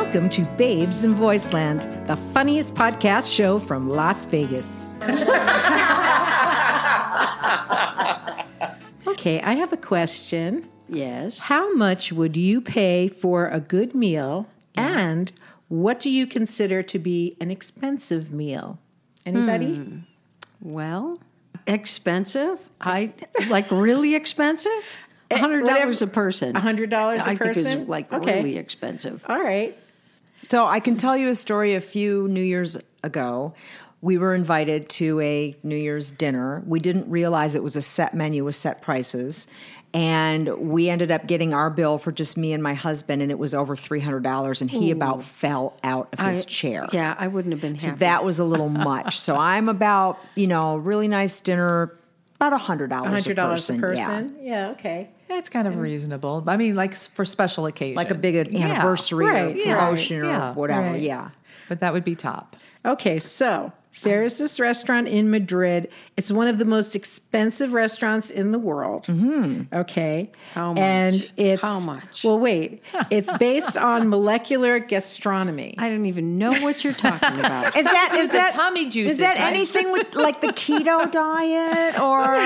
Welcome to Babes in Voiceland, the funniest podcast show from Las Vegas. Okay, I have a question. Yes. How much would you pay for a good meal, and what do you consider to be an expensive meal? Anybody? Well, expensive? I like really expensive? $100 a person. $100 a person? I think it's like really expensive. All right. So I can tell you a story. A few New Year's ago, we were invited to a New Year's dinner. We didn't realize it was a set menu with set prices. And we ended up getting our bill for just me and my husband, and it was over $300, and he about fell out of his chair. Yeah, I wouldn't have been happy. So that was a little much. So I'm about, really nice dinner, about $100 $100 a person? Yeah, okay. It's kind of reasonable. I mean, like for special occasions. Like a big anniversary or promotion or whatever, yeah. But that would be top. Okay, so there's this restaurant in Madrid. It's one of the most expensive restaurants in the world. Mm-hmm. Okay. How much? And it's, how much? Well, wait. It's based on molecular gastronomy. I don't even know what you're talking about. Is that tummy juices? Is that right? anything with like the keto diet or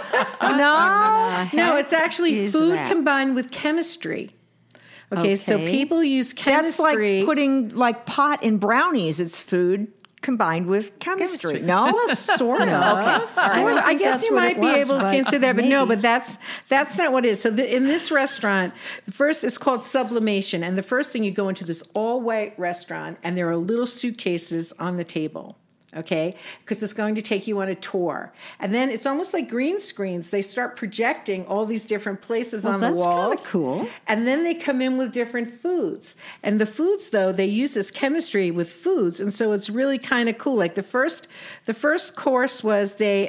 no? No, it's actually food that? combined with chemistry. Okay, so people use That's chemistry. like putting like pot in brownies. It's food combined with chemistry. No, Well, sort of. Okay. Sort of. I guess that's you what might it be was, able to but consider that, but no, maybe. but that's not what it is. So in this restaurant, the first it's called sublimation, and the first thing you go into this all-white restaurant, and there are little suitcases on the table. Okay, because it's going to take you on a tour. And then it's almost like green screens. They start projecting all these different places on the that's walls. kinda cool. And then they come in with different foods. And the foods, though, they use this chemistry with foods. And so it's really kind of cool. Like the first course was they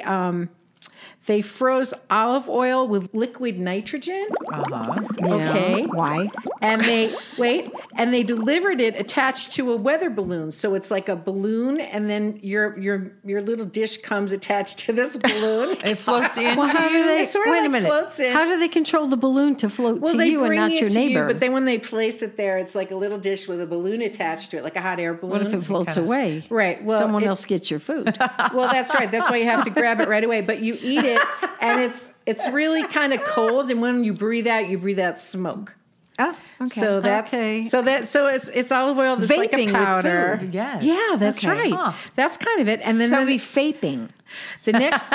froze olive oil with liquid nitrogen. Okay. Why? And they delivered it attached to a weather balloon. So it's like a balloon, and then your little dish comes attached to this balloon. It floats into Well, how do you. they, It sort of wait like a minute. floats in. How do they control the balloon to float to they you and bring not it your to you, neighbor? but then when they place it there, it's like a little dish with a balloon attached to it, like a hot air balloon. What if it floats away? Right. Well, someone else gets your food. Well, that's right. That's why you have to grab it right away. But you eat it, and it's really kind of cold. And when you breathe out smoke. Oh, okay. So that's so it's olive oil that's like a Vaping with powder. food. Yes. Yeah, that's Okay. right. Huh. That's kind of it. And then So it'd be vaping. the next.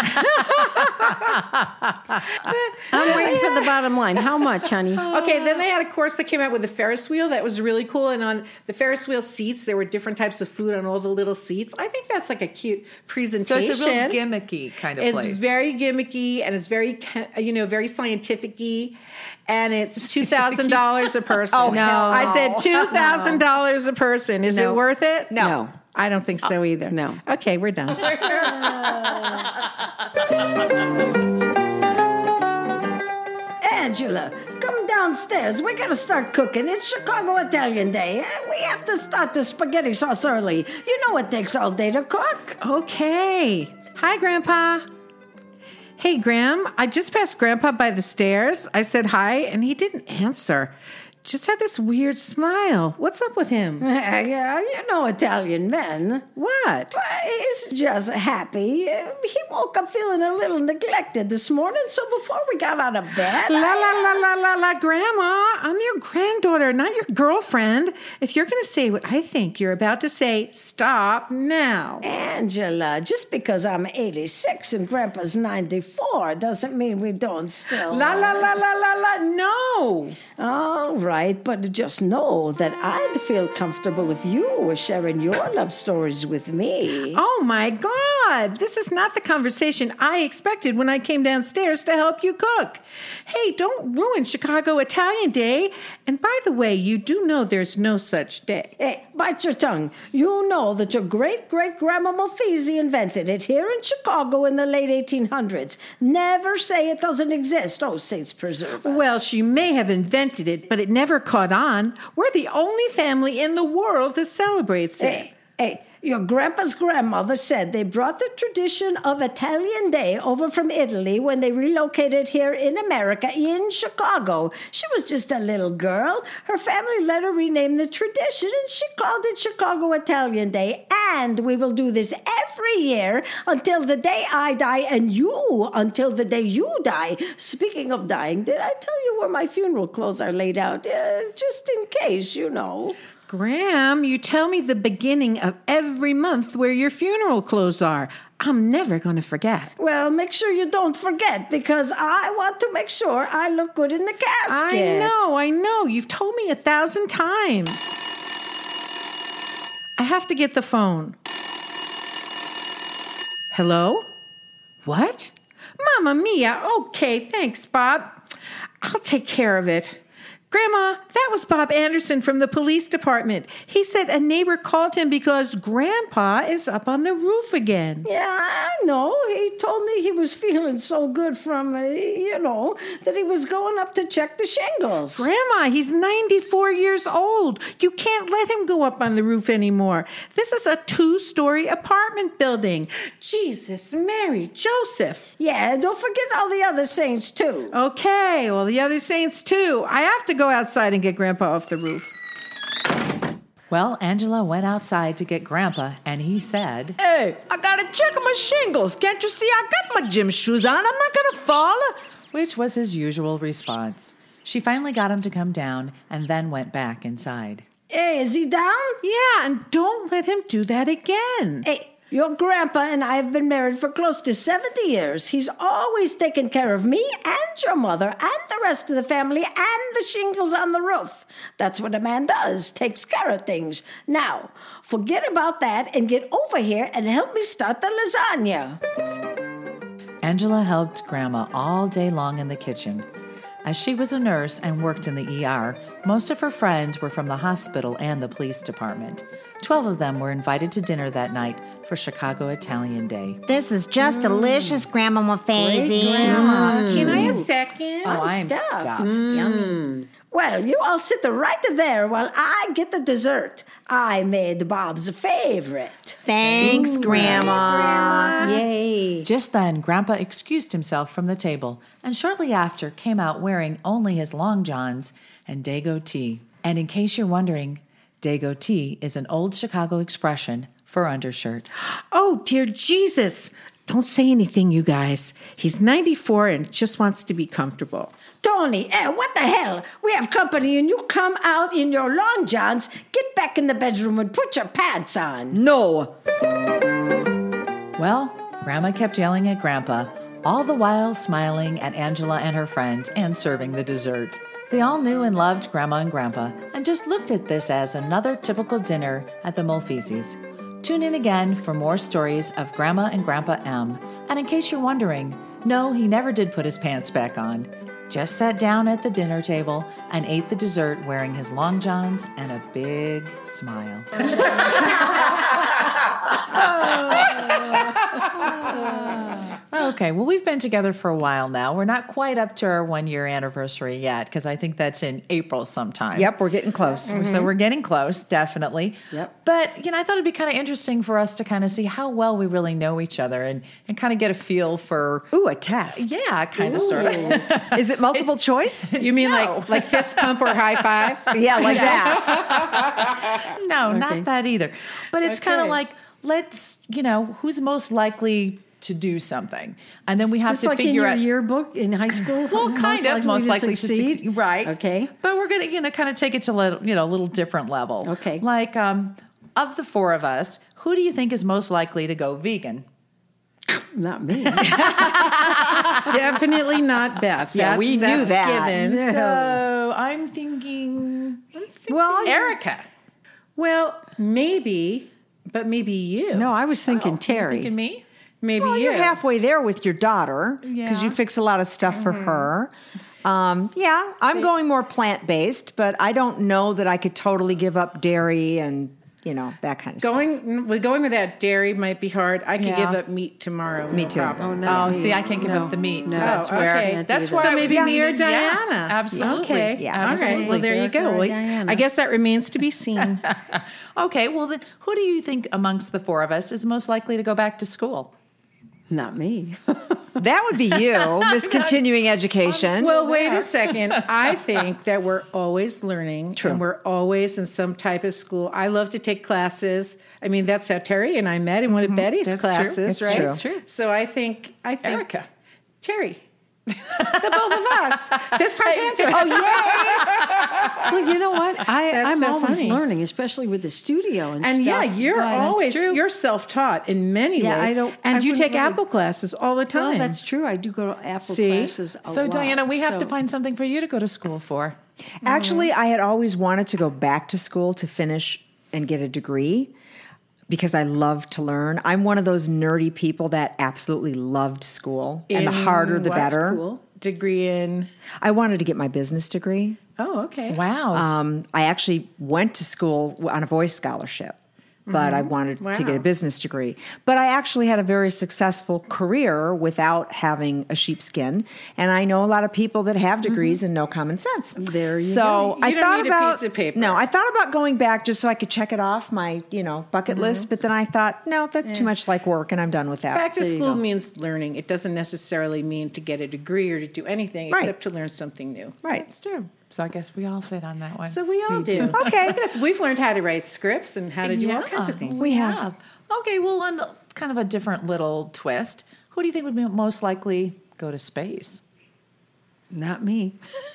I'm waiting for the bottom line. How much, honey? Okay, then they had a course that came out with a Ferris wheel that was really cool. And on the Ferris wheel seats, there were different types of food on all the little seats. I think that's like a cute So presentation. it's a real gimmicky kind of place. It's very gimmicky, and it's very, very scientific-y, and it's $2,000 a person. Oh, no. I said $2,000 a person. Is it worth it? No. I don't think so either. No. Okay, we're done. Angela, come downstairs. We gotta start cooking. It's Chicago Italian Day. We have to start the spaghetti sauce early. You know it takes all day to cook. Okay. Hi, Grandpa. Hey, Graham. I just passed Grandpa by the stairs. I said hi, and he didn't answer. Just had this weird smile. What's up with him? Yeah, you know Italian men. What? He's just happy. He woke up feeling a little neglected this morning, so before we got out of bed... La la la la la la, Grandma. I'm your granddaughter, not your girlfriend. If you're going to say what I think you're about to say, stop now. Angela, just because I'm 86 and Grandpa's 94 doesn't mean we don't still... La la la la la la, no. All right, but just know that I'd feel comfortable if you were sharing your love stories with me. Oh my God, this is not the conversation I expected when I came downstairs to help you cook. Hey, don't ruin Chicago Italian Day. And by the way, you do know there's no such day. Hey, bite your tongue. You know that your great-great-grandma Mofisi invented it here in Chicago in the late 1800s. Never say it doesn't exist. Oh, saints preserve us. Well, she may have invented it, but it never caught on. We're the only family in the world that celebrates it. Hey, Your grandpa's grandmother said they brought the tradition of Italian Day over from Italy when they relocated here in America, in Chicago. She was just a little girl. Her family let her rename the tradition, and she called it Chicago Italian Day. And we will do this every year until the day I die, and you until the day you die. Speaking of dying, did I tell you where my funeral clothes are laid out? Just in case, you know. Graham, you tell me the beginning of every month where your funeral clothes are. I'm never going to forget. Well, make sure you don't forget, because I want to make sure I look good in the casket. I know. You've told me 1,000 times. I have to get the phone. Hello? What? Mamma mia. Okay, thanks, Bob. I'll take care of it. Grandma, that was Bob Anderson from the police department. He said a neighbor called him because Grandpa is up on the roof again. Yeah, I know. He told me he was feeling so good from, that he was going up to check the shingles. Grandma, he's 94 years old. You can't let him go up on the roof anymore. This is a 2-story apartment building. Jesus, Mary, Joseph. Yeah, don't forget all the other saints, too. Okay, well, the other saints, too. I have to go outside and get Grandpa off the roof. Well, Angela went outside to get Grandpa, and he said, Hey, I gotta check my shingles. Can't you see I got my gym shoes on? I'm not gonna fall. which was his usual response. She finally got him to come down and then went back inside. Hey, is he down? Yeah, and don't let him do that again. Hey, your grandpa and I have been married for close to 70 years. He's always taken care of me and your mother and the rest of the family and the shingles on the roof. That's what a man does, takes care of things. Now, forget about that and get over here and help me start the lasagna. Angela helped Grandma all day long in the kitchen. As she was a nurse and worked in the ER, most of her friends were from the hospital and the police department. 12 of them were invited to dinner that night for Chicago Italian Day. This is just delicious, Grandma Mafezi. Can I have a second? Oh, I'm stuffed. stuffed. Yummy. Well, you all sit right there while I get the dessert. I made Bob's favorite. Thanks, Grandma. Yay. Just then, Grandpa excused himself from the table and shortly after came out wearing only his long johns and Dago tea. And in case you're wondering, Dago tea is an old Chicago expression for undershirt. Oh, dear Jesus. Don't say anything, you guys. He's 94 and just wants to be comfortable. Tony, what the hell? We have company and you come out in your long johns. Get back in the bedroom and put your pants on. No. Well, Grandma kept yelling at Grandpa, all the while smiling at Angela and her friends and serving the dessert. They all knew and loved Grandma and Grandpa and just looked at this as another typical dinner at the Mulfeezies. Tune in again for more stories of Grandma and Grandpa M. And in case you're wondering, no, he never did put his pants back on. Just sat down at the dinner table and ate the dessert wearing his long johns and a big smile. Okay, well, we've been together for a while now. We're not quite up to our 1-year anniversary yet, because I think that's in April sometime. Yep, we're getting close. So we're getting close, definitely. Yep. But, I thought it'd be kind of interesting for us to kind of see how well we really know each other and kind of get a feel for... Ooh, a test. Yeah, kind of, sort of. Is it multiple choice? You mean like fist pump or high five? Yeah, like that. No, not that either. But it's kind of like, let's, who's most likely to do something, and then we have Is this to like figure in out your yearbook in high school? Well, kind of most likely to succeed, right? Okay, but we're gonna kind of take it to a little different level. Okay, like of the 4 of us, who do you think is most likely to go vegan? Not me. Definitely not Beth. Yeah, we knew that. Given. So I'm thinking Well, Erica. Well, maybe, but maybe you. No, I was thinking Terry. Thinking me? Maybe well, you. you're halfway there with your daughter because Yeah. you fix a lot of stuff for her. Yeah, I'm going more plant-based, but I don't know that I could totally give up dairy and that kind of stuff. Going without dairy might be hard. I could give up meat tomorrow. Me too. problem. No. See, I can't give up the meat. So that's Oh, where. okay. That's So why I maybe was me or thinking, Diana. Yeah, absolutely. Okay. Yeah, All right. Well, there you Jennifer go. or Well, Diana. I guess that remains to be seen. Okay, well then, who do you think amongst the four of us is most likely to go back to school? Not me. That would be you, Miss Continuing Education. Well, wait a second. I think that we're always learning, True. and we're always in some type of school. I love to take classes. I mean, that's how Terry and I met in one of Betty's That's true. classes, It's right? true. That's true. So I think Erica. Terry, the both of us, just put hands to it. Well, you know what? I'm so always funny. learning, especially with the studio and And stuff. yeah, you're but- always you're self-taught in many Yeah, ways. I don't- and I you take wouldn't really- Apple classes all the time. Well, that's true. I do go to Apple See? classes a So lot. Diana, we have to So- find something for you to go to school for. Actually, I had always wanted to go back to school to finish and get a degree because I love to learn. I'm one of those nerdy people that absolutely loved school, and the In harder the what better. school? Degree in. I wanted to get my business degree. Oh, okay. Wow. I actually went to school on a voice scholarship, but I wanted to get Wow. a business degree. But I actually had a very successful career without having a sheepskin, and I know a lot of people that have degrees and no common sense. There you so go. I You don't thought need a about piece of paper. no, I thought about going back just so I could check it off my bucket list. But then I thought, no, that's too much like work, and I'm done with that. Back to There you school go. means learning. It doesn't necessarily mean to get a degree or to do anything Right. except to learn something new. Right. That's true. So I guess we all fit on that one. So we all do. Okay. Look at us. We've learned how to write scripts and how to do all kinds of things. We have. Okay, well, on kind of a different little twist, who do you think would be most likely go to space? Not me.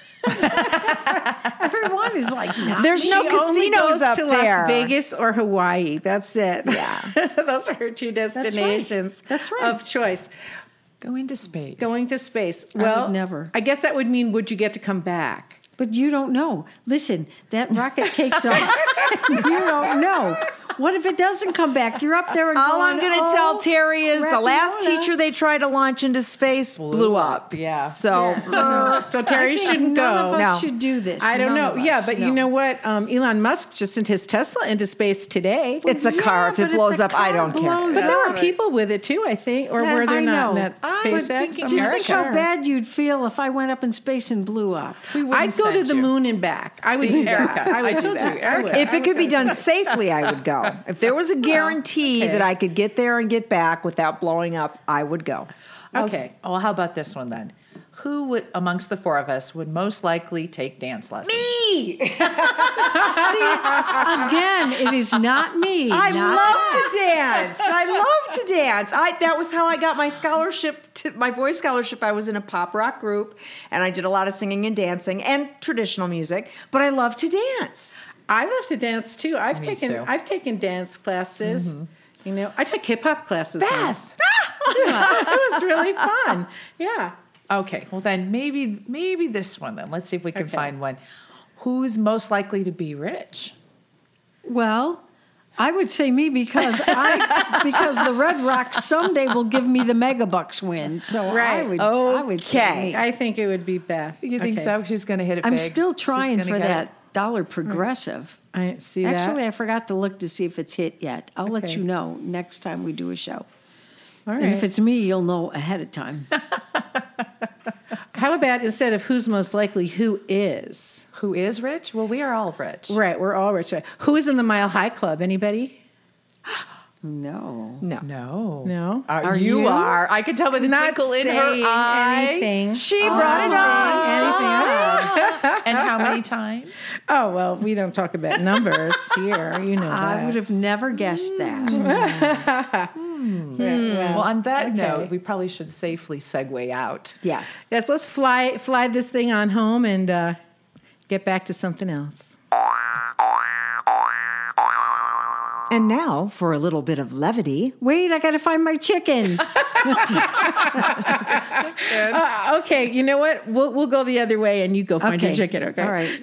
Everyone is like, not There's me. no She only casinos goes up to there. Las Vegas or Hawaii. That's it. Yeah. Those are her two destinations That's right. of choice. Go into space. Going to space. would Well, never. I guess that would mean would you get to come back? But you don't know. Listen, that rocket takes off. You don't know. What if it doesn't come back? You're up there and All I'm going, going to tell Terry is the last crapola. teacher they tried to launch into space blew up. Yeah. So So Terry I think shouldn't none go. of us No. should do this. I don't None know. of us. Yeah, but you No. know what? Elon Musk just sent his Tesla into space today. it's a car. If but it if blows the up, I car don't care. blows But there up- were people with it too, I think, or were there I not in know. that I SpaceX? would I'm just not think sure. how bad you'd feel if I went up in space and blew up. I'd go to the moon and back. I would See, do that. Erica, I would I do told that. you, I Erica. would. If it could be done safely, I would go. If there was a guarantee okay. that I could get there and get back without blowing up, I would go. Okay. Well, how about this one then? Who would, amongst the four of us, would most likely take dance lessons? Me! See, again, it is not me. I not love to dance. I love to dance. That was how I got my scholarship, my voice scholarship. I was in a pop rock group, and I did a lot of singing and dancing and traditional music. But I love to dance. I love to dance too. I've Me too. taken dance classes. You know, I took hip hop classes. once. Beth! It was really fun. Yeah. Okay, well then maybe this one then. Let's see if we can Okay. find one. Who's most likely to be rich? Well, I would say me because the Red Rocks someday will give me the megabucks win. So Right. I would say Okay. me. I think it would be Beth. You think Okay. so? She's going to hit it I'm big. still She's trying gonna for get that it. dollar progressive. I see Actually, that. I forgot to look to see if it's hit yet. I'll let Okay. you know next time we do a show. All And right. if it's me, you'll know ahead of time. How about instead of who's most likely, who is? Who is rich? Well, we are all rich. Right, we're all rich. Who is in the Mile High Club? Anybody? No. No. No. No? Are you you? are. I can tell by the Not twinkle in her saying eye. anything. She brought it up. Anything. And how many times? Oh, well, we don't talk about numbers here. You know that. I would have never guessed that. Well, on that note, we probably should safely segue out. Yes. Yes, let's fly this thing on home and get back to something else. And now for a little bit of levity. Wait, I got to find my chicken. Okay, you know what? We'll go the other way and you go find your chicken, okay? All right.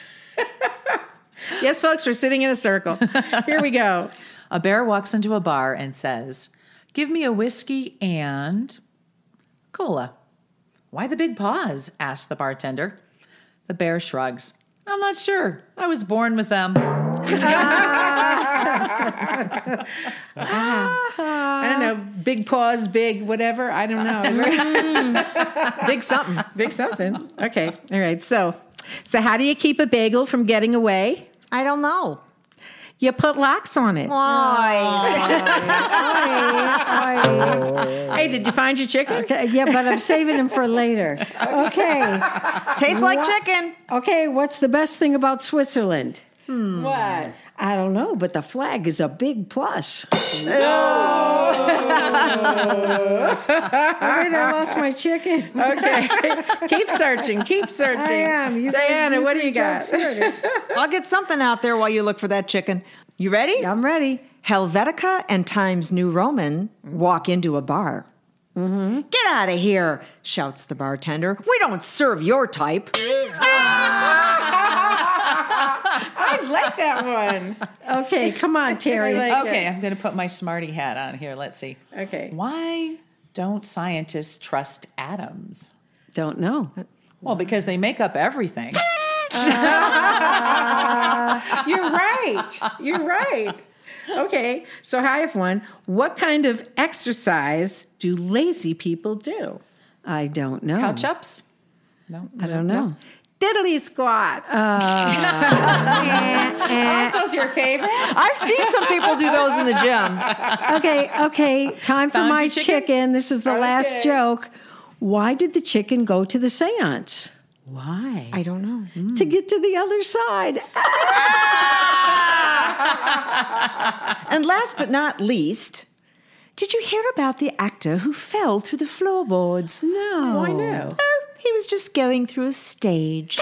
Yes, folks, we're sitting in a circle. Here we go. A bear walks into a bar and says, "Give me a whiskey and cola." "Why the big pause?" asks the bartender. The bear shrugs. "I'm not sure. I was born with them." I don't know, big paws, big whatever. I don't know. Big something. Big something. Okay. All right. So how do you keep a bagel from getting away? I don't know. You put locks on it. Hey, did you find your chicken? Okay, yeah, but I'm saving him for later. Okay. Tastes like chicken. Okay, what's the best thing about Switzerland? What? I don't know, but the flag is a big plus. Wait, I lost my chicken. Okay. Keep searching. Keep searching. I am. You guys Diana, do what do three you got? jokes. Here it is. I'll get something out there while you look for that chicken. You ready? I'm ready. Helvetica and Times New Roman walk into a bar. Mm-hmm. Get out of here, shouts the bartender. We don't serve your type. I like that one. Okay, come on, Terry. I like Okay, it. I'm going to put my smarty hat on here. Let's see. Okay. Why don't scientists trust atoms? Don't know. Well, because they make up everything. You're right. You're right. Okay. So I have one. What kind of exercise do lazy people do? I don't know. Couch ups? No. I don't know. Diddly squats. Aren't those your favorite? I've seen some people do those in the gym. Okay. Time for Found my your chicken? This is the last Okay. joke. Why did the chicken go to the seance? Why? I don't know. To get to the other side. And last but not least, did you hear about the actor who fell through the floorboards? No. Why no? Oh, he was just going through a stage.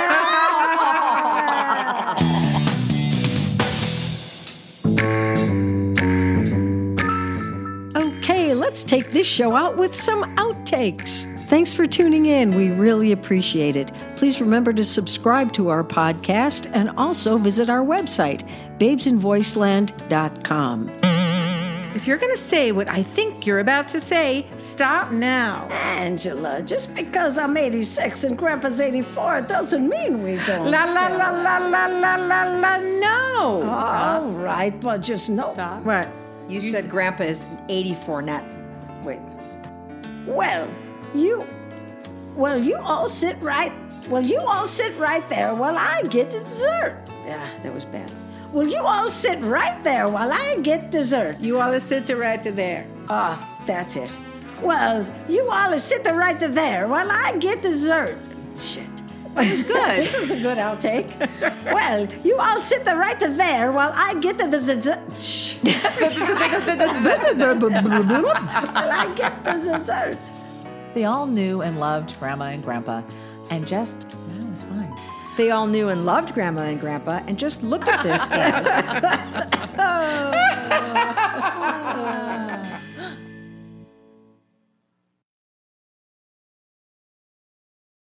Okay, let's take this show out with some outtakes. Thanks for tuning in. We really appreciate it. Please remember to subscribe to our podcast and also visit our website, babesinvoiceland.com. If you're going to say what I think you're about to say, stop now. Angela, just because I'm 86 and Grandpa's 84 doesn't mean we don't La la la la la la la la. No. All right, but just know. What? You said Grandpa is 84, not... Wait. Well, you all sit right there while I get the dessert. Yeah, that was bad. Well, you all sit right there while I get dessert. You all sit right there. That's it. Well, you all sit right there while I get dessert. Shit. It's good. This is a good outtake. Well, you all sit right there while I get the dessert. While I get the dessert. They all knew and loved Grandma and Grandpa, and just, that was fine. They all knew and loved Grandma and Grandpa and just looked at this as...